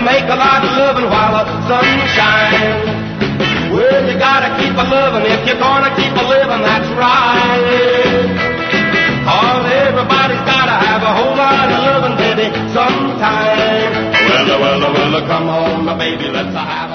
make a lot of loving while the sun shines. Well, you gotta keep a loving if you're gonna keep a living, that's right. Cause everybody's gotta have a whole lot of loving, baby, sometime. Well, come on, baby, let's have